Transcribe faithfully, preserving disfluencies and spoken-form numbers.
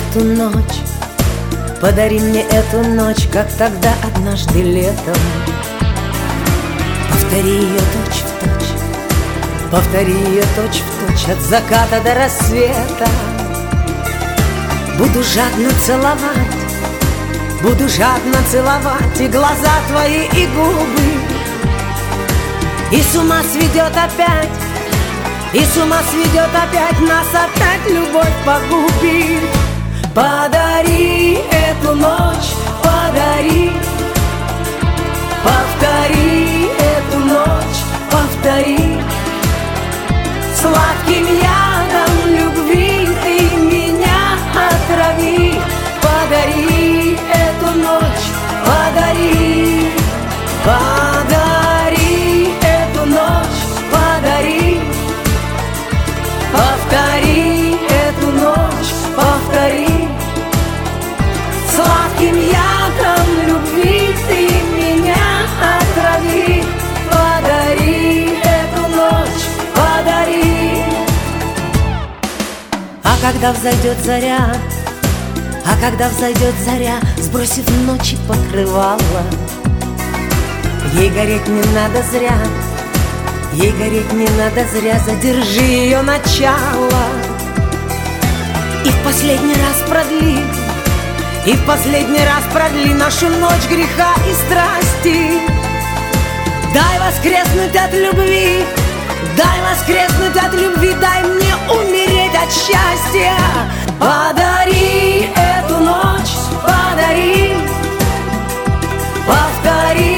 эту ночь, подари мне эту ночь, как тогда однажды летом. Повтори ее точь в точь, повтори ее точь в точь, от заката до рассвета. Буду жадно целовать, буду жадно целовать и глаза твои, и губы. И с ума сведет опять, и с ума сведет опять, нас опять любовь погубит. Подари эту ночь, подари, повтори эту ночь, повтори. Сладким ядом любви ты меня отрави. Подари эту ночь, подари, подари эту ночь, подари. Повтори эту ночь, повтори. Сладким ядом любви ты меня отрави. Подари эту ночь, подари. А когда взойдет заря, а когда взойдет заря, сбросив ночи покрывало, ей гореть не надо зря, ей гореть не надо зря, задержи ее начало. И в последний раз продли, и в последний раз продли нашу ночь греха и страсти. Дай воскреснуть от любви, дай воскреснуть от любви, дай мне умереть от счастья. Подари эту ночь, подари, повтори